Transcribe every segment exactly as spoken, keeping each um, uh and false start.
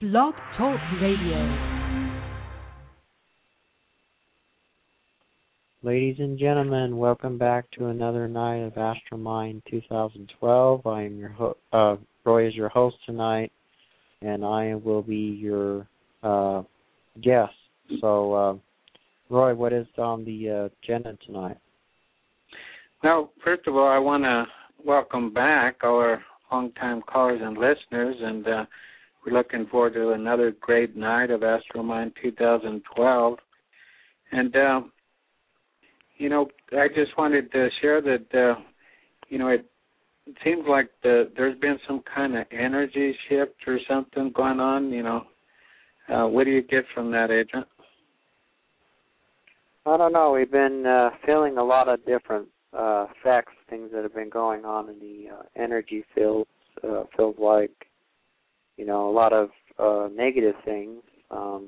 Blog Talk Radio. Ladies and gentlemen, welcome back to another night of Astromind twenty twelve. I am your ho- uh, Roy is your host tonight, and I will be your uh, guest. So, uh, Roy, what is on the uh, agenda tonight? Well, first of all, I want to welcome back our longtime callers and listeners, and uh, we're looking forward to another great night of Astromind twenty twelve. And, uh, you know, I just wanted to share that, uh, you know, it, it seems like the, there's been some kind of energy shift or something going on, you know. Uh, what do you get from that, Agent? I don't know. We've been uh, feeling a lot of different uh, effects, things that have been going on in the uh, energy fields. Uh, feels like, you know, a lot of uh, negative things. Um,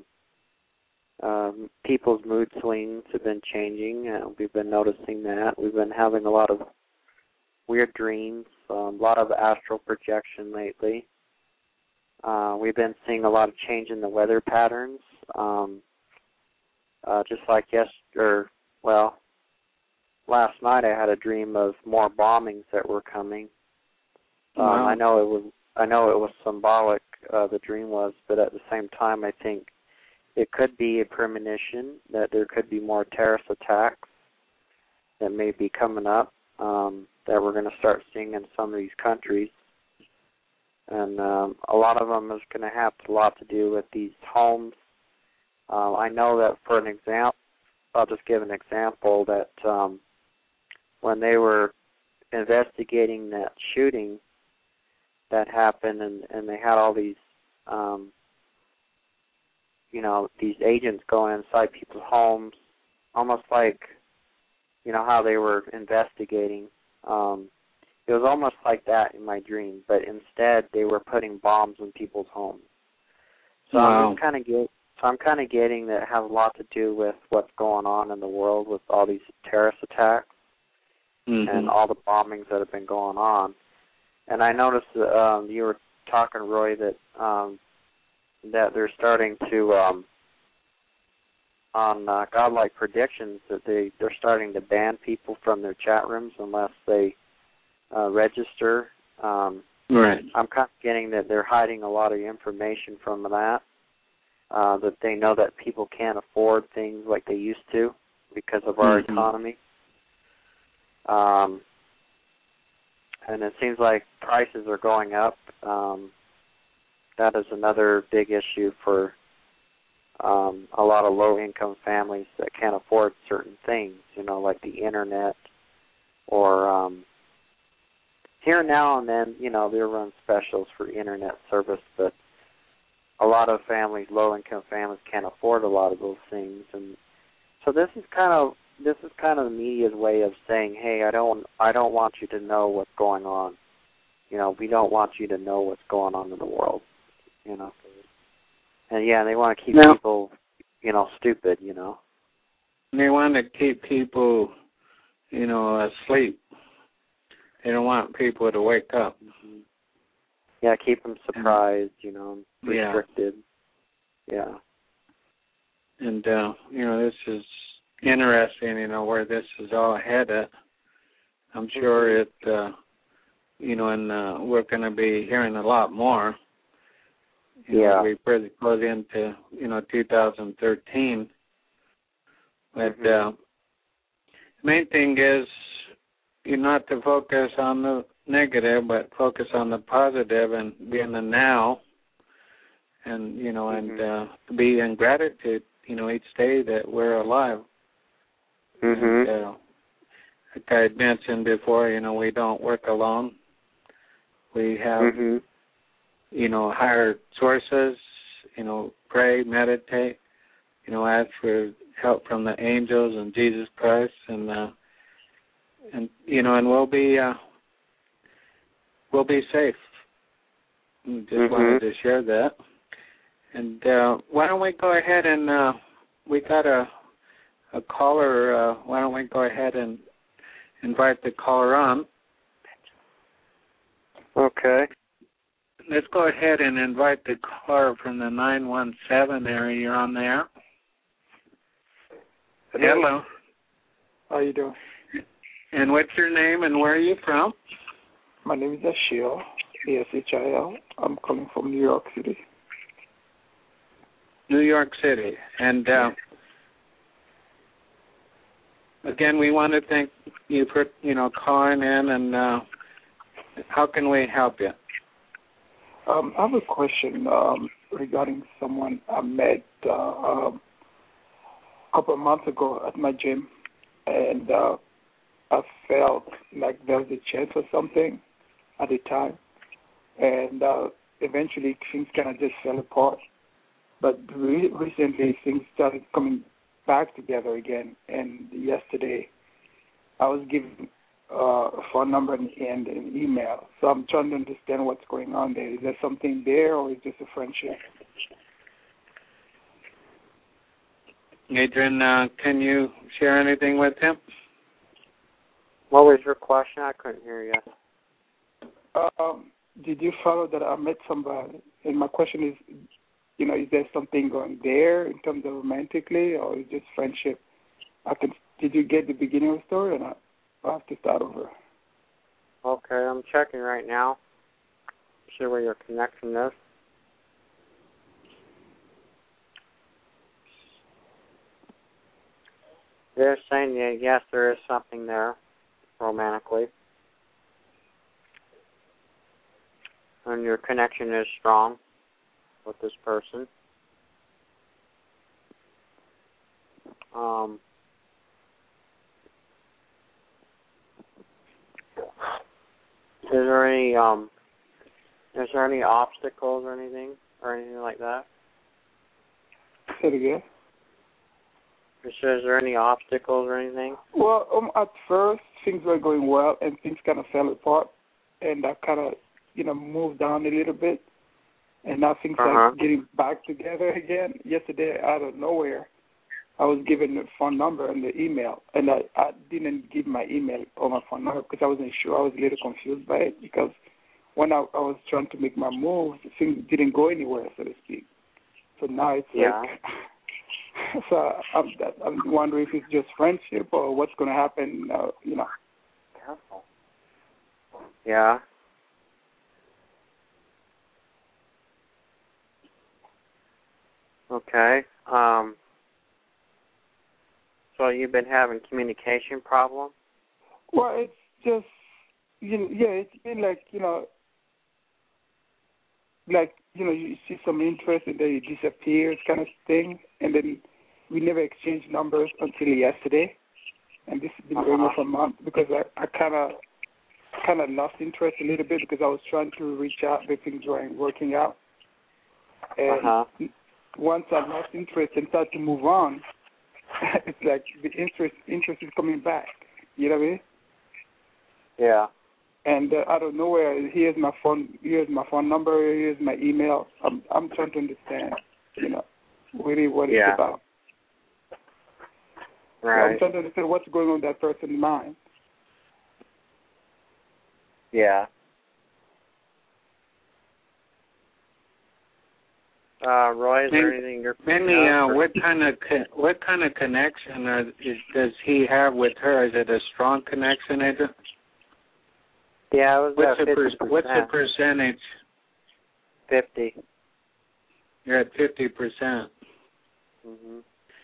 um, people's mood swings have been changing. Uh, we've been noticing that. We've been having a lot of weird dreams, um, a lot of astral projection lately. Uh, we've been seeing a lot of change in the weather patterns. Um, uh, just like yes, or well, last night I had a dream of more bombings that were coming. Um, wow. I know it was. I know it was symbolic. Uh, the dream was, but at the same time, I think it could be a premonition that there could be more terrorist attacks that may be coming up. Um, that we're going to start seeing in some of these countries, and um, a lot of them is going to have a lot to do with these homes. Uh, I know that for an example, I'll just give an example that um, when they were investigating that shooting that happened, and, and they had all these, um, you know, these agents going inside people's homes, almost like, you know, how they were investigating. Um, it was almost like that in my dream, but instead they were putting bombs in people's homes. So wow. I'm kind of get, so I'm kind of getting that it has a lot to do with what's going on in the world with all these terrorist attacks mm-hmm. and all the bombings that have been going on. And I noticed that, um, you were talking, Roy, that um, that they're starting to, um, on uh, Godlike Predictions, that they, they're starting to ban people from their chat rooms unless they uh, register. Um, right. I'm kind of getting that they're hiding a lot of information from that, uh, that they know that people can't afford things like they used to because of our mm-hmm. economy. Um And it seems like prices are going up. Um, that is another big issue for um, a lot of low-income families that can't afford certain things, you know, like the Internet or um, here now and then, you know, they run specials for Internet service, but a lot of families, low-income families, can't afford a lot of those things. And so this is kind of This is kind of the media's way of saying, "Hey, I don't, I don't want you to know what's going on. You know, we don't want you to know what's going on in the world. You know." And yeah, they want to keep now, people, you know, stupid. You know. They want to keep people, you know, asleep. They don't want people to wake up. Mm-hmm. Yeah, keep them surprised. You know, restricted. Yeah. yeah. And uh, you know, this is interesting, you know, where this is all headed. I'm sure it, uh, you know, and uh, we're going to be hearing a lot more. You yeah. know, we pretty close into, you know, two thousand thirteen. But mm-hmm. uh, the main thing is, you know, not to focus on the negative, but focus on the positive and be in the now. And, you know, mm-hmm. and uh, be in gratitude, you know, each day that we're alive. Mm-hmm. And, uh, like I had mentioned before, you know, we don't work alone. We have, mm-hmm. you know, higher sources, you know, pray, meditate, you know, ask for help from the angels and Jesus Christ, and, uh, and you know, and we'll be, uh, we'll be safe. Just mm-hmm. wanted to share that. And uh, why don't we go ahead and, uh, we got a, a caller, uh, why don't we go ahead and invite the caller on? Okay. let's go ahead and invite the caller from the nine one seven area. You're on there. Hello. Hello. How you doing? And what's your name and where are you from? My name is Ashil, A S H I L. I'm calling from New York City. New York City. And uh, again, we want to thank you for, you know, calling in, and uh, how can we help you? Um, I have a question um, regarding someone I met uh, um, a couple of months ago at my gym, and uh, I felt like there was a chance or something at the time, and uh, eventually things kind of just fell apart. But re- recently things started coming back together again, and yesterday I was given uh, a phone number and, and an email. So I'm trying to understand what's going on there. Is there something there, or is it just a friendship? Adrian, uh, can you share anything with him? What was your question? I couldn't hear you. Um, did you follow that I met somebody? And my question is, you know, is there something going there in terms of romantically, or is it just friendship? I can. Did you get the beginning of the story or not? I have to start over. Okay, I'm checking right now. See where your connection is. They're saying that yes, there is something there romantically, and your connection is strong with this person. Um, is there any um, is there any obstacles or anything or anything like that? Say it again. Is there any obstacles or anything? Well, um, at first things were going well, and things kind of fell apart, and I kind of, you know, moved on a little bit. And now things uh-huh. are getting back together again. Yesterday, out of nowhere, I was given the phone number and the email, and I, I didn't give my email or my phone number because I wasn't sure. I was a little confused by it because when I, I was trying to make my move, things didn't go anywhere, so to speak. So now it's yeah. like, so I'm, I'm wondering if it's just friendship or what's going to happen, uh, you know. Careful. Yeah. Okay. Um, so you've been having communication problems? Well, it's just, you know, yeah, it's been like, you know, like, you know, you see some interest and then it disappears kind of thing. And then we never exchanged numbers until yesterday. And this has been uh-huh. going on for a month because I, I kind of kind of lost interest a little bit because I was trying to reach out, but things weren't working out. And uh-huh. once I lost interest and started to move on, it's like the interest interest is coming back. You know what I mean? Yeah. And uh, out of nowhere, here's my phone. Here's my phone number. Here's my email. I'm I'm trying to understand, you know, really what yeah. it's about. Right. So I'm trying to understand what's going on in that person's mind. Yeah. Uh, Roy, is there anything you're mainly uh, what kind of co- what kind of connection are, is, does he have with her? Is it a strong connection, Adrian? Yeah, it was what's about the fifty percent. What's the percentage? Fifty. You're at fifty percent. Mhm.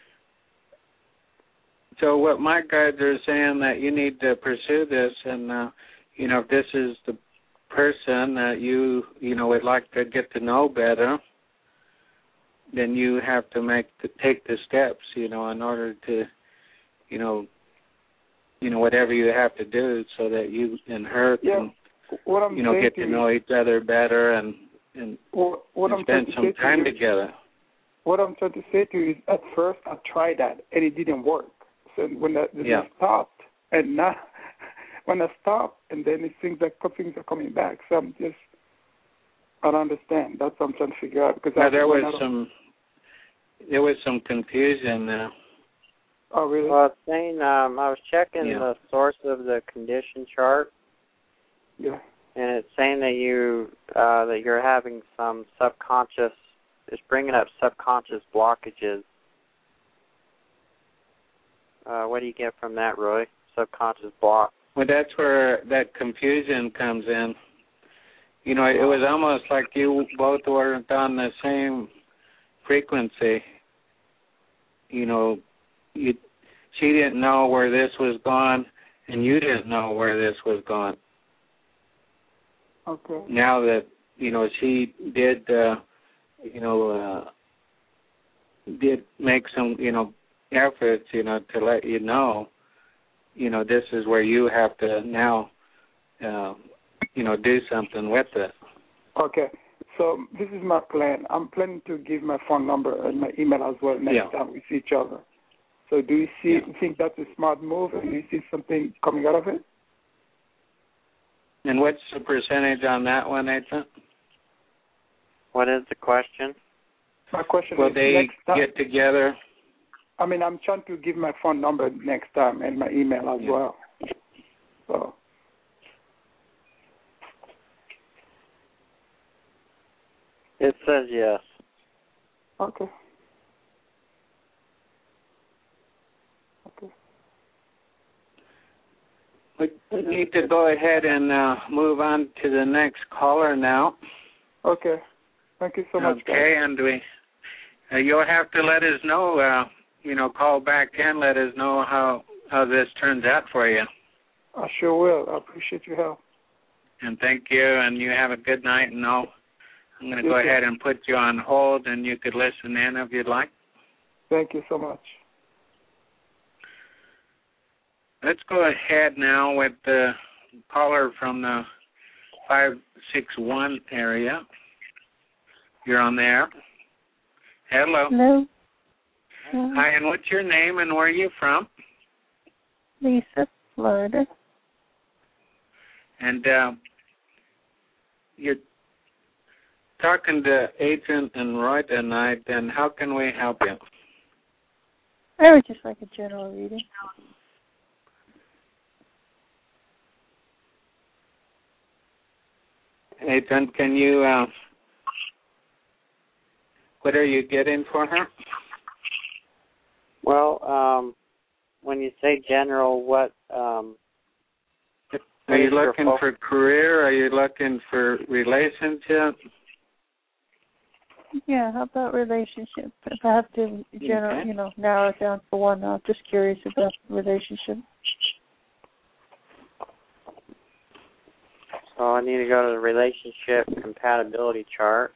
So what my guides are saying that you need to pursue this, and uh, you know, if this is the person that you you know would like to get to know better, then you have to make to take the steps, you know, in order to, you know, you know whatever you have to do so that you and her can, yeah, what I'm you know, get to, to know each other better and and, what, what and I'm spend some time to together. What I'm trying to say to you is, at first I tried that and it didn't work. So when I, when yeah. I stopped, and now when I stopped, and then it seems like things are coming back. So I'm just, I don't understand. That's what I'm trying to figure out. Because now, I, there was some, there was some confusion there. Oh, really? Well, it's saying, um, I was checking yeah. the source of the condition chart. Yeah. And it's saying that you uh, that you're having some subconscious. It's bringing up subconscious blockages. Uh, what do you get from that, Roy? Subconscious block. Well, that's where that confusion comes in. You know, it was almost like you both weren't on the same frequency. You know, you, she didn't know where this was going, and you didn't know where this was going. Okay. Now that, you know, she did, uh, you know, uh, did make some, you know, efforts, you know, to let you know, you know, this is where you have to now, uh, you know, do something with it. Okay. So this is my plan. I'm planning to give my phone number and my email as well next yeah. time we see each other. So do you see, yeah. think that's a smart move? And do you see something coming out of it? And what's the percentage on that one, Nathan? What is the question? My question Will is, they next time, get together? I mean, I'm trying to give my phone number next time and my email as yeah. well. So. It says yes. Okay. Okay. We need to go ahead and uh, move on to the next caller now. Okay. Thank you so much, guys. Okay, and we, uh, you'll have to let us know, uh, you know, call back and let us know how, how this turns out for you. I sure will. I appreciate your help. And thank you, and you have a good night, and I'll, I'm going to go too. ahead and put you on hold, and you could listen in if you'd like. Thank you so much. Let's go ahead now with the caller from the five six one area. You're on there. Hello. Hello. Hello. Hi, and what's your name and where are you from? Lisa, Florida. And uh, you're talking to Adrian and Roy tonight, and how can we help you? I would just like a general reading. Adrian, can you, uh, what are you getting for her? Well, um, when you say general, what um, Are you your looking fo- for career? Are you looking for relationship? Yeah, how about relationship? If I have to, general, Okay. you know, narrow it down for one, I'm just curious about relationship. So I need to go to the relationship compatibility chart.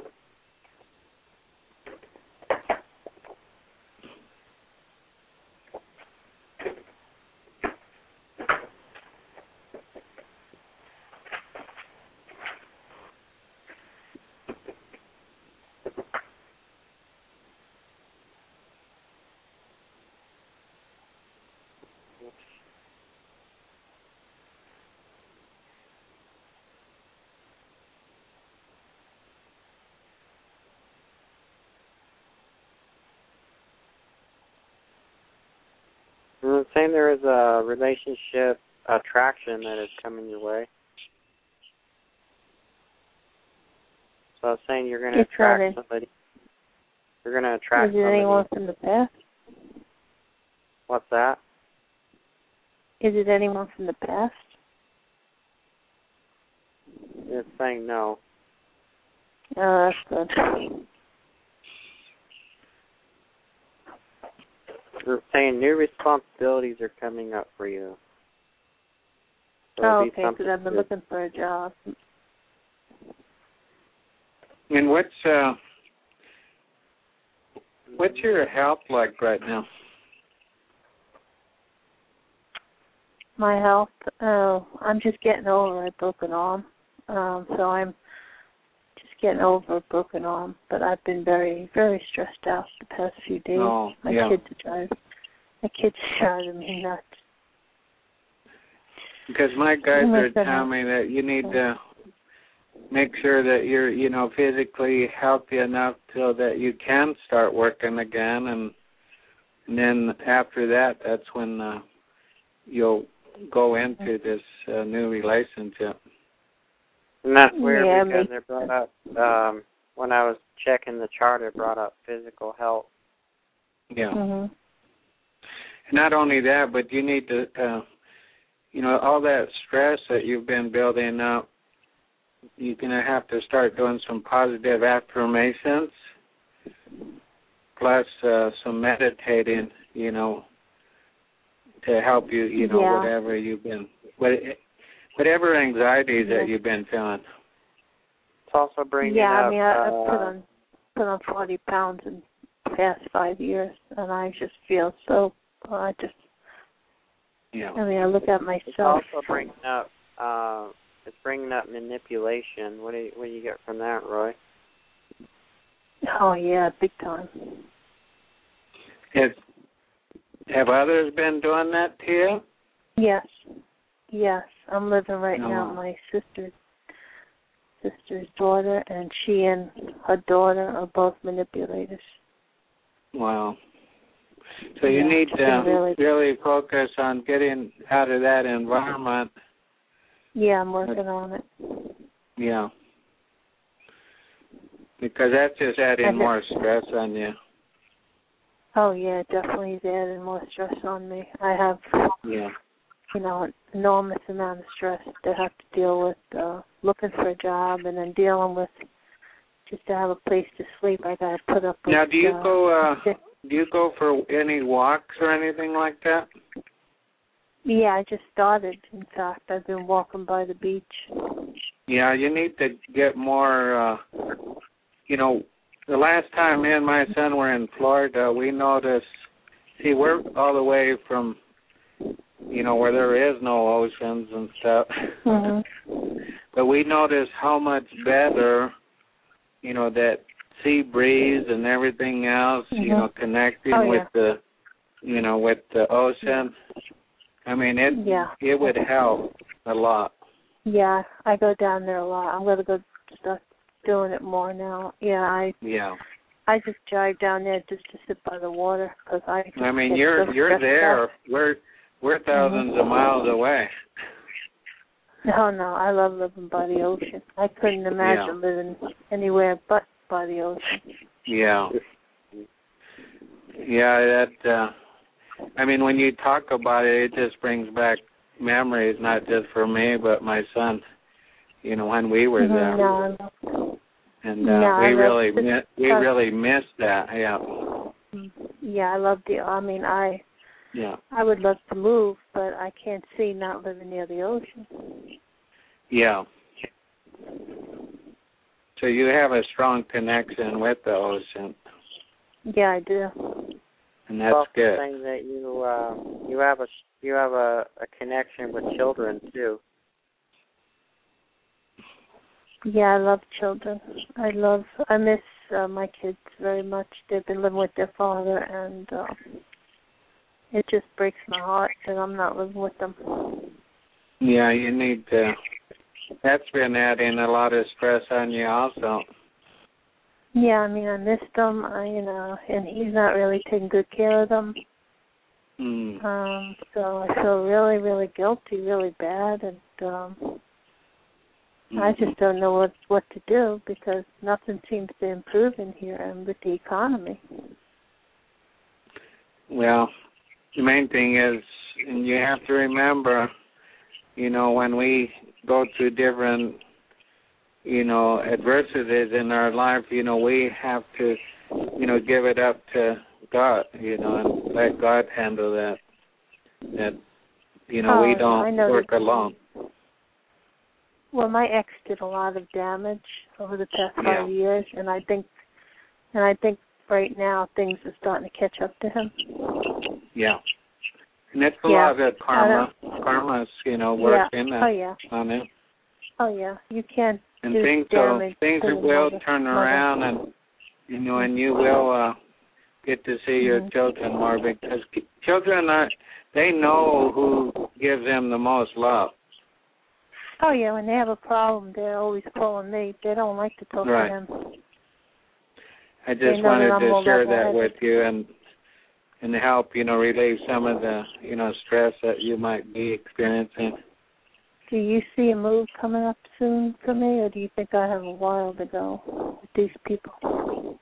I'm saying there is a relationship attraction that is coming your way. So I was saying you're going to It's attract not a- somebody. You're going to attract Is it somebody. anyone from the past? What's that? Is it anyone from the past? It's saying no. Oh, that's good. They're saying new responsibilities are coming up for you. So Oh, it'll be okay, something because I've been good. looking for a job. And what's uh, what's your health like right now? My health, oh, I'm just getting over a broken arm. Um, so I'm just getting over a broken arm. But I've been very, very stressed out the past few days. Oh, my yeah. kids are driving, my kids are driving me nuts. Because my guys Oh, my are goodness. telling me that you need to make sure that you're, you know, physically healthy enough so that you can start working again, and, and then after that, that's when uh, you'll go into this uh, new relationship. And that's weird yeah, because me. it brought up, um, when I was checking the chart, it brought up physical health. Yeah. Mhm. Not only that, but you need to, uh, you know, all that stress that you've been building up, you're going to have to start doing some positive affirmations, plus uh, some meditating, you know, to help you, you know, Yeah. whatever you've been, whatever anxieties Yeah. that you've been feeling. It's also bringing Yeah, up. I mean, I, uh, I put on put on forty pounds in the past five years, and I just feel so. Well, I just. Yeah. I mean, I look at myself. It's also bringing up. Uh, it's bringing up manipulation. What do you, what do you get from that, Roy? Oh yeah, big time. Has, have others been doing that to you? Yes, yes. I'm living right Oh. now with my sister's sister's daughter, and she and her daughter are both manipulators. Wow. So you Yeah, need to really, really focus on getting out of that environment. Yeah, I'm working on it. Yeah. Because that's just adding And more stress on you. Oh yeah, definitely is adding more stress on me. I have, Yeah. you know, an enormous amount of stress to have to deal with uh, looking for a job, and then dealing with just to have a place to sleep. I got to put up with. Now, do you uh, go? Uh, do you go for any walks or anything like that? Yeah, I just started. In fact, I've been walking by the beach. Yeah, you need to get more. Uh, you know, the last time me and my son were in Florida, we noticed. See, we're all the way from, you know, where there is no oceans and stuff. Mm-hmm. But we noticed how much better, you know, that sea breeze and everything else, Mm-hmm. you know, connecting Oh, yeah. with the, you know, with the ocean. I mean, it Yeah. it would help a lot. Yeah, I go down there a lot. I'm gonna go start doing it more now. Yeah, I Yeah. I just drive down there just to sit by the water because I. Just I mean, get you're so you're stressed there. out. We're we're thousands Mm-hmm. of miles away. No, no, I love living by the ocean. I couldn't imagine Yeah. living anywhere but by the ocean. Yeah. Yeah, that. Uh, I mean, when you talk about it, it just brings back memories, not just for me, but my son. You know, when we were Mm-hmm. there, No, and uh, no, we I really love mi- we because- really missed that. Yeah. Yeah, I love the. I mean, I Yeah. I would love to move, but I can't see not living near the ocean. Yeah. So you have a strong connection with the ocean, Yeah, I do. and that's also good. saying that you uh, you have a you have a, a connection with children too. Yeah, I love children. I love. I miss uh, my kids very much. They've been living with their father, and uh, it just breaks my heart that I'm not living with them. Yeah, you need to. That's been adding a lot of stress on you, also. Yeah, I mean, I missed them. I, you know, and he's not really taking good care of them. Mm. Um, so I feel really, really guilty, really bad, and um, Mm-hmm. I just don't know what what to do because nothing seems to improve in here and with the economy. Well, the main thing is, and you have to remember, you know, when we go through different, you know, adversities in our life, you know, we have to, you know, give it up to God, you know, and let God handle that. That, you know, Oh, we yeah, don't I know work that- alone. Well, my ex did a lot of damage over the past five Yeah. years, and I think, and I think right now things are starting to catch up to him. Yeah. And it's a Yeah. lot of karma. Karma's, you know, working Yeah. Oh yeah. on it. Oh yeah. You can't And do things will damage things to the will mother- turn mother. around, and you know, and you will uh, get to see your Mhm. children more, because children are they know who gives them the most love. Oh yeah. When they have a problem, they're always calling me. They don't like to talk Right. to him. I They just know wanted that I'm to more share that level-headed. with you and and help you know relieve some of the you know stress that you might be experiencing. Do you see a move coming up soon for me, or do you think I have a while to go with these people?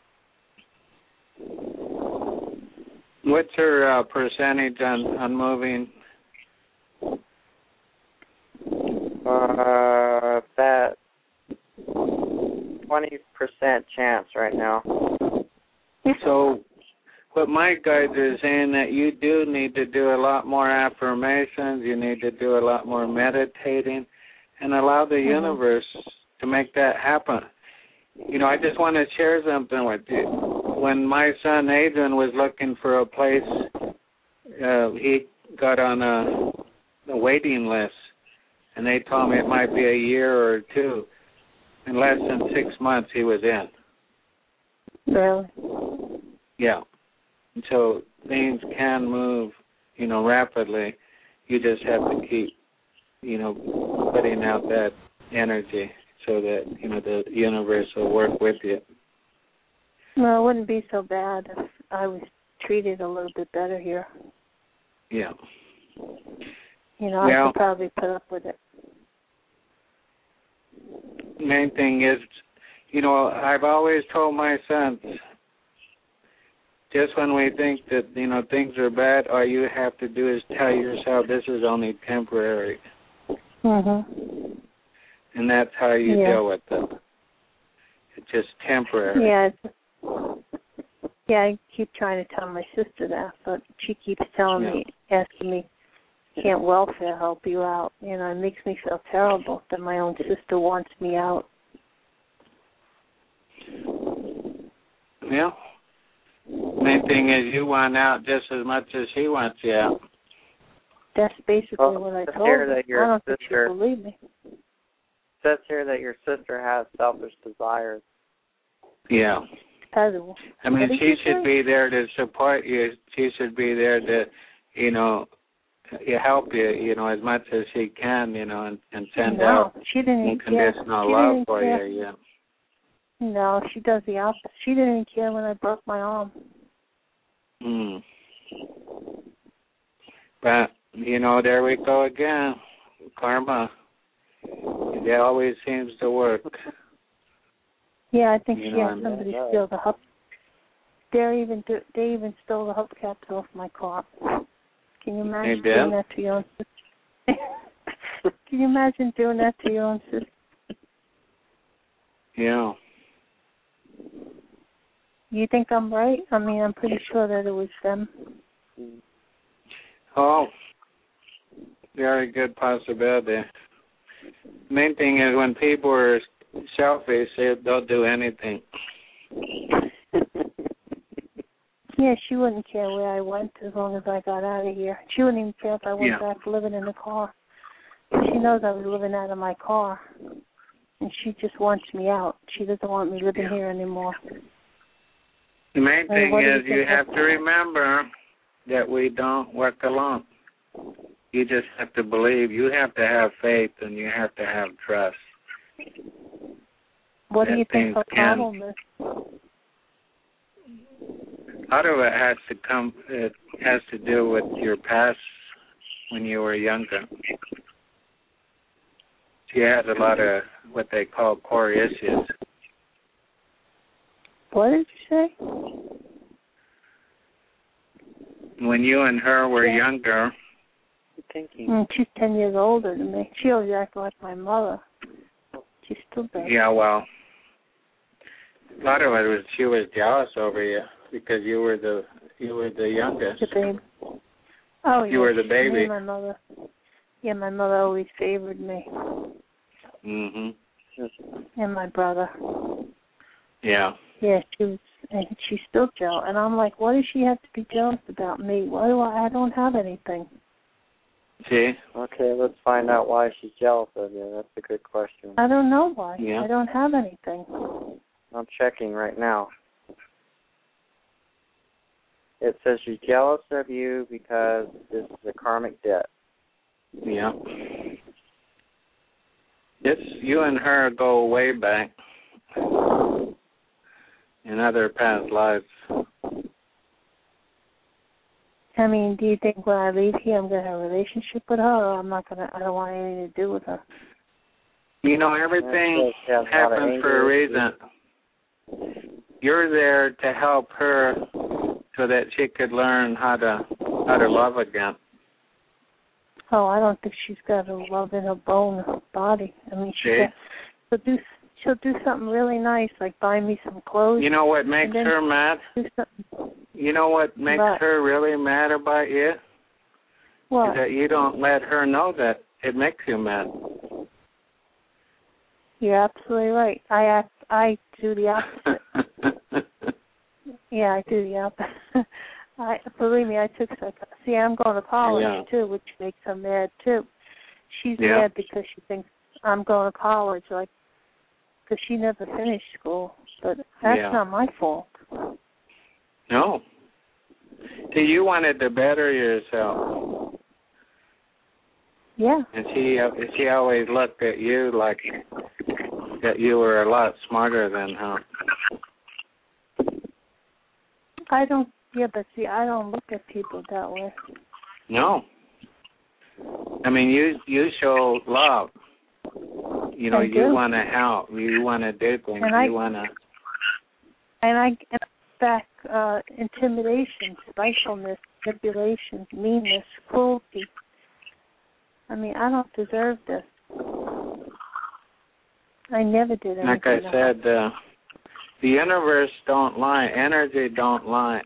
What's your uh, percentage on, on moving? Uh, that twenty percent chance right now. So what my guides are saying that you do need to do a lot more affirmations, you need to do a lot more meditating, and allow the mm-hmm. universe to make that happen. You know, I just want to share something with you. When my son Adrian was looking for a place, uh, he got on a, a waiting list, and they told me it might be a year or two. In less than six months, he was in. Really? Yeah. And so things can move, you know, rapidly. You just have to keep, you know, putting out that energy so that, you know, the universe will work with you. Well, it wouldn't be so bad if I was treated a little bit better here. Yeah. You know, well, I could probably put up with it. Main thing is, you know, I've always told my sons, just when we think that, you know, things are bad, all you have to do is tell yourself this is only temporary. Mm-hmm. And that's how you yeah. deal with it. It's just temporary. Yeah. It's, yeah, I keep trying to tell my sister that, but she keeps telling yeah. me, asking me, can't welfare help you out? You know, it makes me feel terrible that my own sister wants me out. Yeah. Main thing is you want out just as much as she wants you out. That's basically well, what I told her. That your I don't sister, think she'll believe me. It says here that your sister has selfish desires. Yeah. I mean, she should be there to support you. She should be there to, you know, help you, you know, as much as she can, you know, and, and send no, out she didn't unconditional she love didn't for care. you. Yeah. No, she does the opposite. She didn't care when I broke my arm. Hmm. But, you know, there we go again. Karma. It always seems to work. Yeah, I think you she know, had somebody steal the hub. They even do, they even stole the hubcaps off my car. Can you imagine doing that to your own sister? Can you imagine doing that to your own sister? Yeah. You think I'm right? I mean, I'm pretty sure that it was them. Oh, very good possibility. Main thing is when people are selfish, they'll do anything. Yeah, she wouldn't care where I went as long as I got out of here. She wouldn't even care if I went yeah. back living in the car. She knows I was living out of my car, and she just wants me out. She doesn't want me living yeah. here anymore. The main thing is you, you have to remember that we don't work alone. You just have to believe. You have to have faith, and you have to have trust. What do you think her problem is? A lot of it has to come. It has to do with your past when you were younger. She has a lot of what they call core issues. What did you say? When you and her were yeah. younger. Thinking. Mm, she's ten years older than me. She always acted like my mother. She's still bad. Yeah, well, a lot of it was she was jealous over you because you were the you were the youngest. The baby. Oh, you yeah. were the baby. Me and my mother. Yeah, my mother always favored me. Mhm. And my brother. Yeah. Yeah, she was, and she's still jealous. And I'm like, what does she have to be jealous about me? Why do I? I don't have anything. See? Okay, let's find out why she's jealous of you. That's a good question. I don't know why. Yeah. I don't have anything. I'm checking right now. It says she's jealous of you because this is a karmic debt. Yeah. It's you and her go way back in other past lives. I mean, do you think when I leave here I'm going to have a relationship with her, or I'm not going to, I don't want anything to do with her? You know, everything happens for a reason. You're there to help her so that she could learn how to how to love again. Oh, I don't think she's got a love in her bone, her body. I mean, she See? she'll do she'll do something really nice, like buy me some clothes. You know what makes her mad? You know what makes but, her really mad about you? What? Is that you don't let her know that it makes you mad. You're absolutely right. I act, I do the opposite. Yeah, I do the opposite. I believe me, I took psych. See, I'm going to college yeah. too, which makes her mad too. She's yeah. mad because she thinks I'm going to college, like, because she never finished school. But that's yeah. not my fault. No. See, you wanted to better yourself. Yeah. And she she always looked at you like that you were a lot smarter than her. I don't, yeah, but see, I don't look at people that way. No. I mean, you you show love. You know, I you do. want to help. You want to do things. And I, you want to. And I get back uh, intimidation, spitefulness, manipulation, meanness, cruelty. I mean, I don't deserve this. I never did anything. Like I said, uh, the universe don't lie. Energy don't lie.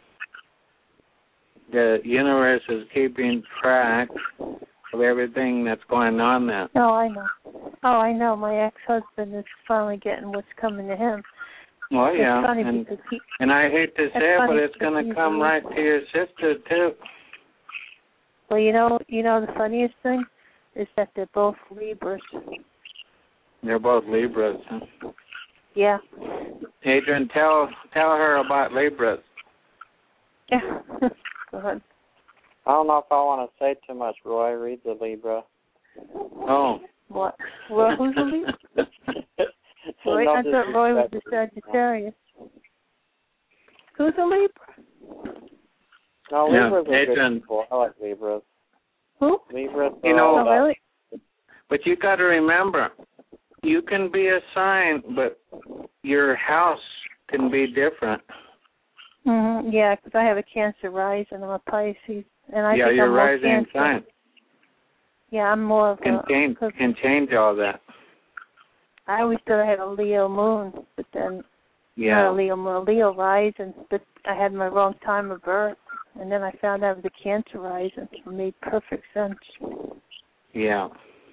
The universe is keeping track of everything that's going on there. Oh, I know. Oh, I know. My ex-husband is finally getting what's coming to him. Well, yeah. It's funny and, because he, and I hate to say it, but it's going to come right to your sister, too. Well, you know, you know, the funniest thing is that they're both Libras. They're both Libras. Huh? Yeah. Adrian, tell tell her about Libras. Yeah. Go ahead. I don't know if I want to say too much, Roy. Read the Libra. Oh. What? Well, who's a Libra? Roy, I thought Roy was the Sagittarius. Who's a Libra? No, yeah, Libras are Adrian. good people. I like Libras. Who? Libras. You know, oh, really? But you got to remember, you can be a sign, but your house can be different. Mm-hmm. Yeah, because I have a Cancer rising. I'm a Pisces, and I yeah, think your I'm rising more Cancer. sign Yeah, I'm more of can a. change can change all that. I always thought I had a Leo moon, but then Yeah, not a Leo moon, a Leo rising, but I had my wrong time of birth, and then I found out it was a Cancer rising. It made perfect sense. yeah.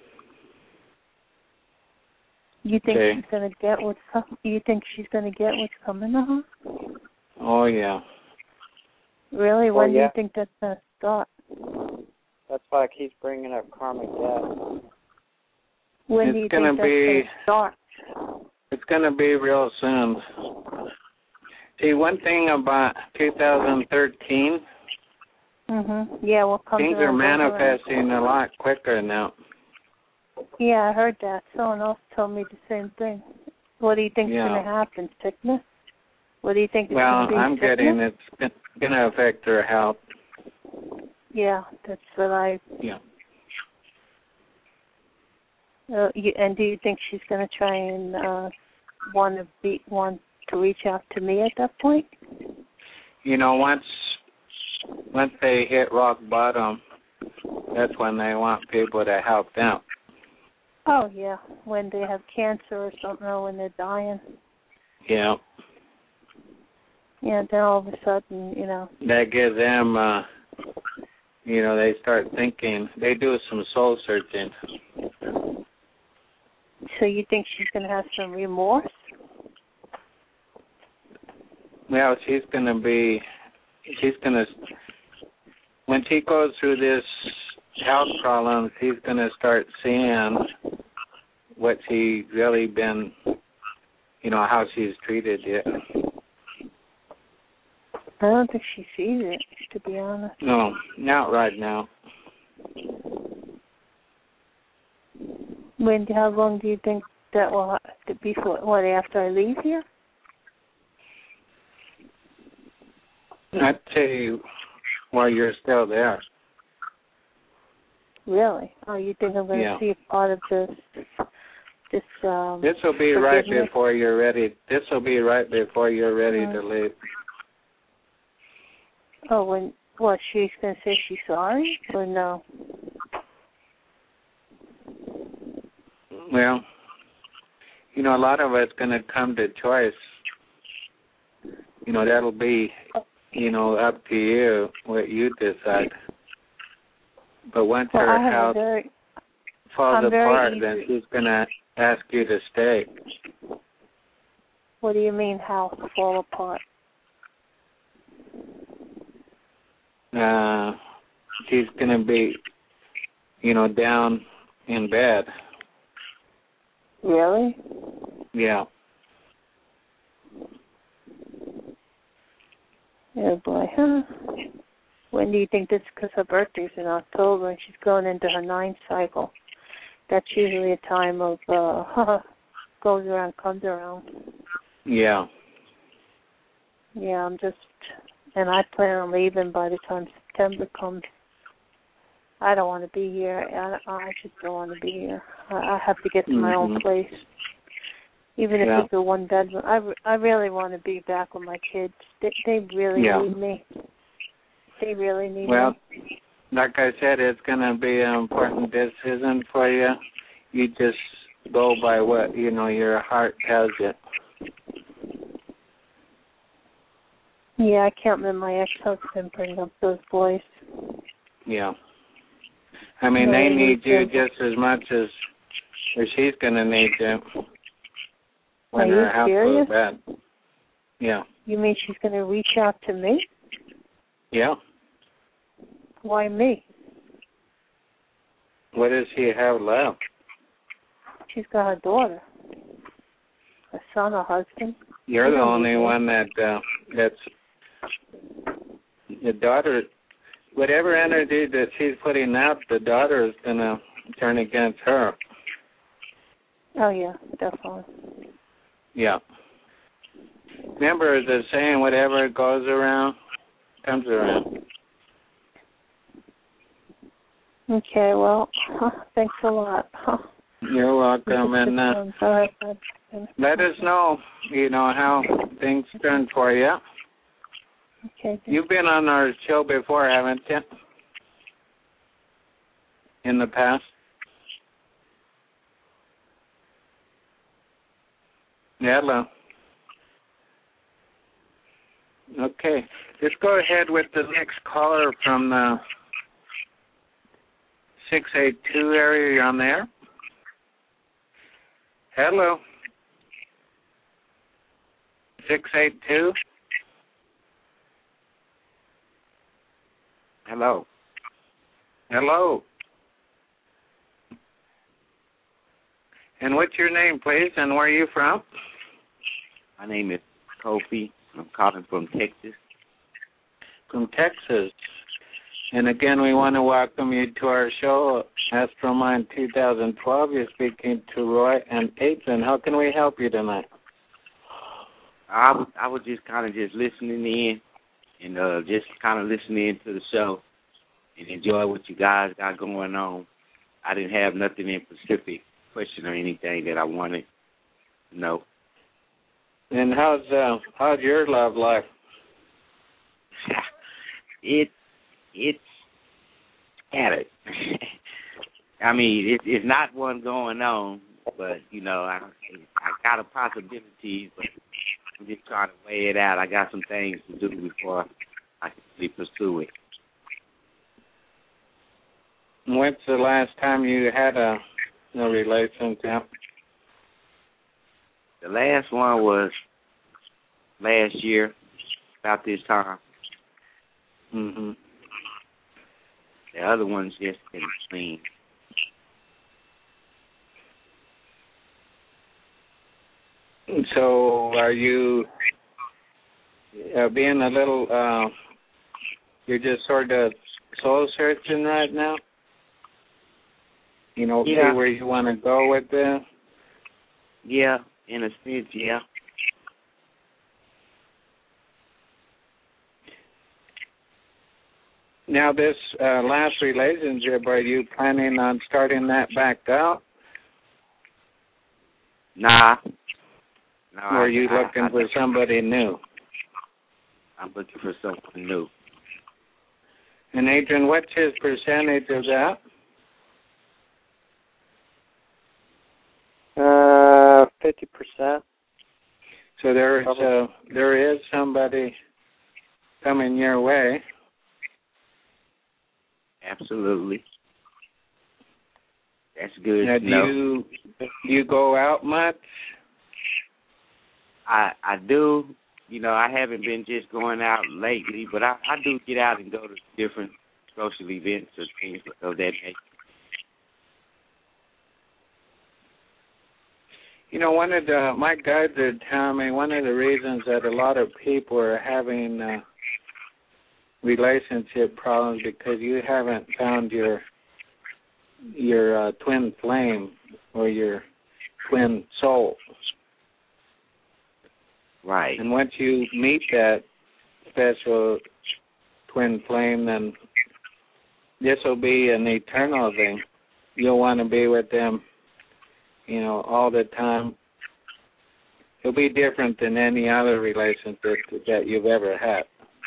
You think Okay. she's gonna get what's com- You think she's gonna get what's coming to her? Oh yeah. Really? When yeah. do you think that's gonna start? That's why I keep bringing up karmic debt. When It's do you gonna think be, that's gonna start? It's going to be real soon. See, one thing about two thousand thirteen, Mhm. Yeah. What comes things around are goes manifesting around. a lot quicker now. Yeah, I heard that. Someone else told me the same thing. What do you think's Yeah. going to happen? Sickness? What do you think is Well, going to be I'm sickness? getting it's going to affect her health. Yeah, that's what I. Yeah. Uh, you, and do you think she's going to try and uh, want to be want to reach out to me at that point? You know, once once they hit rock bottom, that's when they want people to help them. Oh yeah, when they have cancer or something, or when they're dying. Yeah. Yeah, then all of a sudden, you know. That gives them, uh, you know, they start thinking. They do some soul searching. So you think she's going to have some remorse? Well, she's going to be, she's going to, when she goes through this health problem, she's going to start seeing what she's really been, you know, how she's treated it. I don't think she sees it, to be honest. No, not right now. When? How long do you think that will have to be for? What, after I leave here? I'd say while you're still there. Really? Oh, you think I'm going to Yeah. see part of this? This. Um, This will be right forgiveness? before you're ready. This will be right before you're ready Uh, to leave. Oh, when what? She's going to say she's sorry, or no? Well, you know, a lot of it's going to come to choice. You know, that'll be, you know, up to you what you decide. But once Well, her I have a house very. falls I'm very apart, easy. then she's going to ask you to stay. What do you mean, house fall apart? Uh, she's going to be, you know, down in bed. Really? Yeah. Oh boy, huh? When do you think this? Because her birthday's in October, and she's going into her ninth cycle. That's usually a time of uh, goes around, comes around. Yeah. Yeah, I'm just, and I plan on leaving by the time September comes. I don't want to be here. I, I just don't want to be here. I, I have to get to my Mm-hmm. own place, even if Yeah. it's a one bedroom. I, I really want to be back with my kids. They, they really Yeah. need me. They really need Well, me. like I said, it's going to be an important decision for you. You just go by what, you know, your heart tells you. Yeah, I can't let my ex-husband bring up those boys. Yeah. I mean, No, they they need need you to. just as much as or she's going to need you when Are you her house serious? goes bad. Yeah. You mean she's going to reach out to me? Yeah. Why me? What does she have left? She's got a daughter, a son, a husband. You're You the don't only need me. one that uh, that's the daughter. Whatever energy that she's putting out, the daughter is going to turn against her. Oh, yeah, definitely. Yeah. Remember the saying, whatever goes around, comes around. Okay, well, huh, thanks a lot. Huh. You're welcome, and uh, All right, bud. let us know, you know, how things turn for you. Okay. You've been on our show before, haven't you? In the past? Hello. Okay. Let's go ahead with the next caller from the six eight two area. You're on there? Hello. six eight two? Hello. Hello. And what's your name, please, and where are you from? My name is Kofi. I'm calling from Texas. From Texas. And again, we want to welcome you to our show, Astromind two thousand twelve. You're speaking to Roy and Adrian. How can we help you tonight? I was, I was just kind of just listening in and uh, just kind of listening to the show and enjoy what you guys got going on. I didn't have nothing in specific question or anything that I wanted to know. And how's uh, how's your love life? it it's scattered. I mean, it, it's not one going on, but you know, I I got a possibility, but I'm just trying to weigh it out. I got some things to do before I can really pursue it. When's the last time you had a, a relationship? The last one was last year, about this time. Mm-hmm. The other one's just in between. So are you uh, being a little, uh, you're just sort of soul searching right now? You know, Yeah. see where you want to go with this? Yeah, in a sense, yeah. Now, this uh, last relationship, are you planning on starting that back up? Nah. No, or are you I, looking I, I for somebody new? I'm looking for someone new. And Adrian, what's his percentage of that? Uh, fifty percent. So there is uh, there is somebody coming your way. Absolutely. That's good. Now, do no. you do you go out much? I I do. You know, I haven't been just going out lately, but I, I do get out and go to different social events or things of that nature. You know, one of the, my guide did tell me one of the reasons that a lot of people are having uh, relationship problems because you haven't found your your uh, twin flame or your twin soul. Right. And once you meet that special twin flame, then this will be an eternal thing. You'll want to be with them, you know, all the time. It'll be different than any other relationship that you've ever had.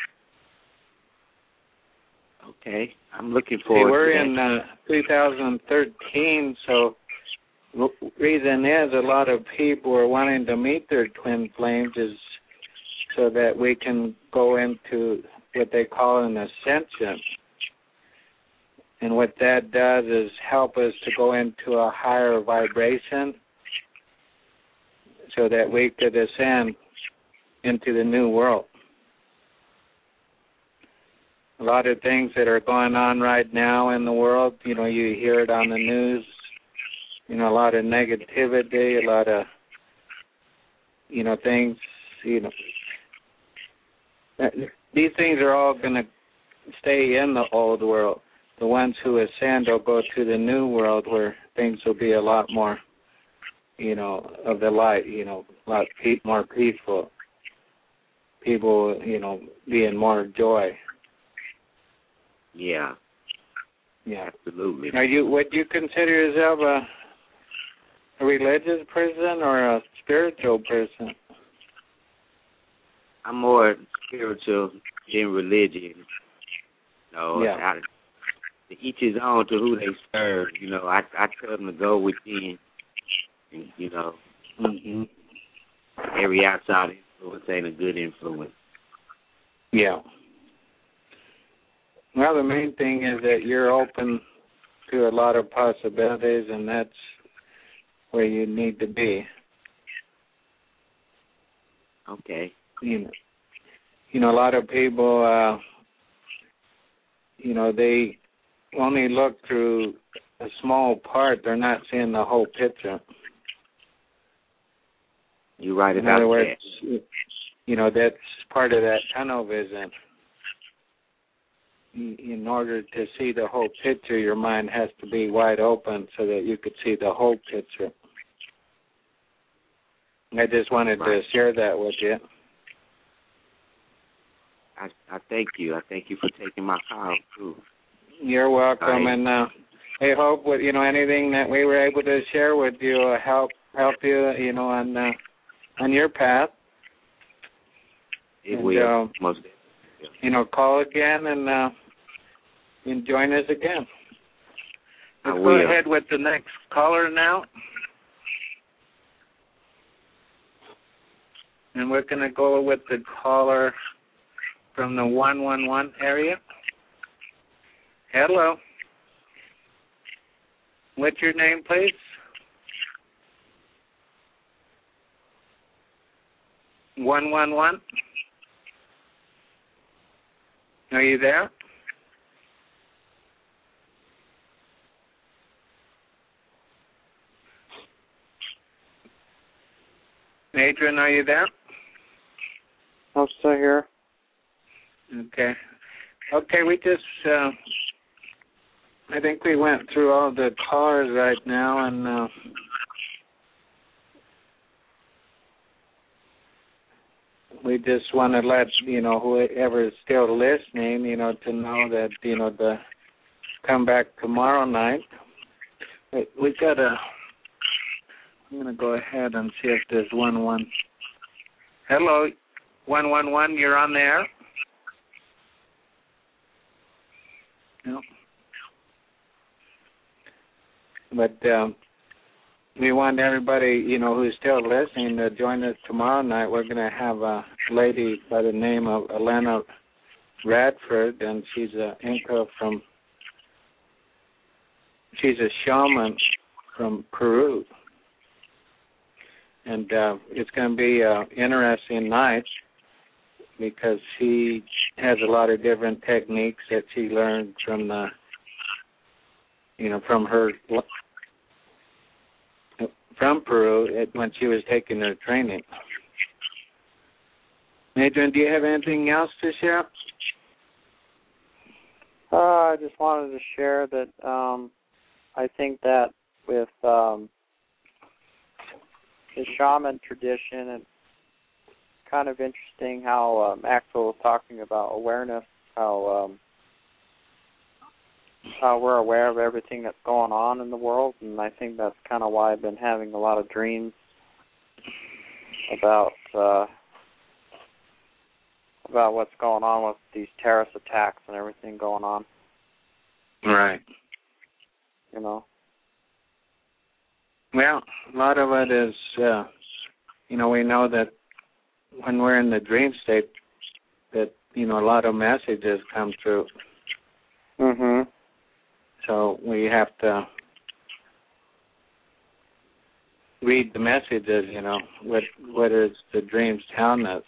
Okay. I'm looking See, forward we're to in that. uh, two thousand thirteen, so the reason is a lot of people are wanting to meet their twin flames is so that we can go into what they call an ascension. And what that does is help us to go into a higher vibration so that we could ascend into the new world. A lot of things that are going on right now in the world, you know, you hear it on the news, you know, a lot of negativity, a lot of, you know, things, you know. These things are all going to stay in the old world. The ones who ascend will go to the new world where things will be a lot more, you know, of the light, you know, a lot pe- more peaceful. People, you know, being more joy. Yeah. Yeah. Absolutely. Are you, would you consider yourself a, a religious person or a spiritual person? I'm more spiritual than religion. You know, yeah. I, each his own to who they serve. You know, I I tell them to go within, and you know, mm-hmm. every outside influence ain't a good influence. Yeah. Well, the main thing is that you're open to a lot of possibilities, and that's where you need to be. Okay. You know, you know, a lot of people, uh, you know, they only look through a small part. They're not seeing the whole picture. You're right In about other words, that. you know, that's part of that tunnel vision. In order to see the whole picture, your mind has to be wide open so that you could see the whole picture. I just wanted right. to share that with you. I, I thank you. I thank you for taking my call, too. You're welcome, Right. and uh, I hope with you know anything that we were able to share with you uh, help help you you know on uh, on your path. It and, will uh, most definitely. You know, call again and uh, and join us again. Let's I go will. ahead with the next caller now, and we're going to go with the caller from the one one one area. Hello. What's your name, please? one one one. Are you there? Adrian, are you there? I'm still here. Okay. Okay, we just, uh, I think we went through all the callers right now, and uh, we just want to let, you know, whoever is still listening, you know, to know that, you know, the come back tomorrow night. We, we got to, I'm going to go ahead and see if there's one one. Hello, one one one, you're on there? No. But um, we want everybody, you know, who's still listening to join us tomorrow night. We're going to have a lady by the name of Elena Radford, and she's an Inca from, she's a shaman from Peru. And uh, it's going to be an interesting night because she has a lot of different techniques that she learned from the, you know, from her, from Peru when she was taking her training. Adrian, do you have anything else to share? Uh, I just wanted to share that um, I think that with um, the shaman tradition, and kind of interesting how um, Axel was talking about awareness, how um, how we're aware of everything that's going on in the world, and I think that's kind of why I've been having a lot of dreams about uh, about what's going on with these terrorist attacks and everything going on. Right. You know. Well, a lot of it is, uh, you know, we know that when we're in the dream state, that, you know, a lot of messages come through. Mhm. So we have to read the messages, you know, what what is the dreams telling us.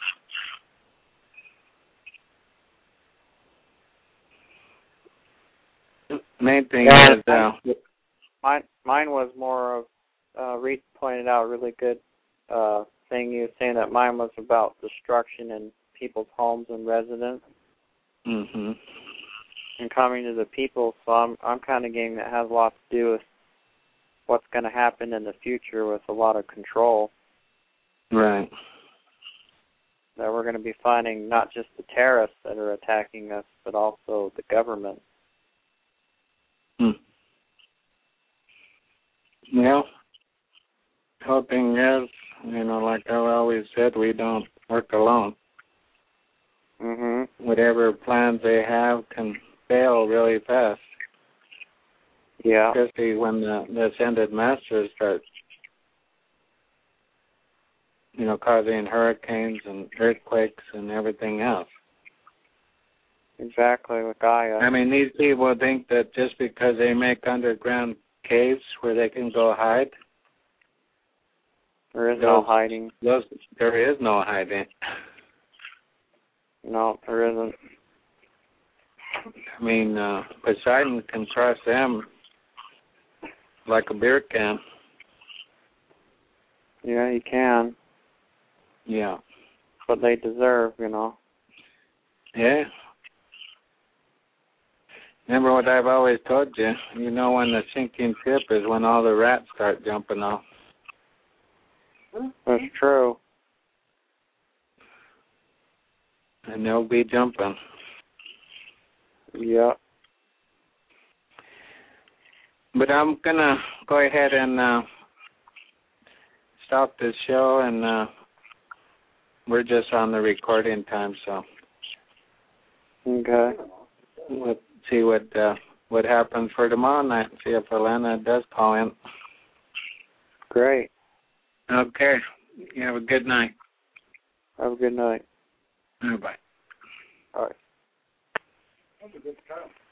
Main thing yeah, is, uh, mine mine was more of uh, Reed pointed out a really good uh, thing. He was saying that mine was about destruction in people's homes and residences. mhm. And coming to the people, so I'm I'm kind of getting that has a lot to do with what's going to happen in the future with a lot of control. Right. That we're going to be finding not just the terrorists that are attacking us, but also the government. Hmm. Well, whole thing is, you know, like I always said, we don't work alone. Mhm. Whatever plans they have can fail really fast. Yeah. Especially when the, the ascended masters start, you know, causing hurricanes and earthquakes and everything else. Exactly, with Gaia. I mean, these people think that just because they make underground caves where they can go hide, there is those, no hiding. Those, there is no hiding. No, there isn't. I mean, uh, Poseidon can crush them like a beer can. Yeah, you can. Yeah. But they deserve, you know. Yeah. Remember what I've always told you? You know when the sinking ship is when all the rats start jumping off. That's true. And they'll be jumping. Yeah. But I'm going to go ahead and uh, stop this show, and uh, we're just on the recording time, so Okay. we'll see what uh, what happens for tomorrow night and see if Elena does call in. Great. Okay. You have a good night. Have a good night. Bye-bye. All right. That's a good time.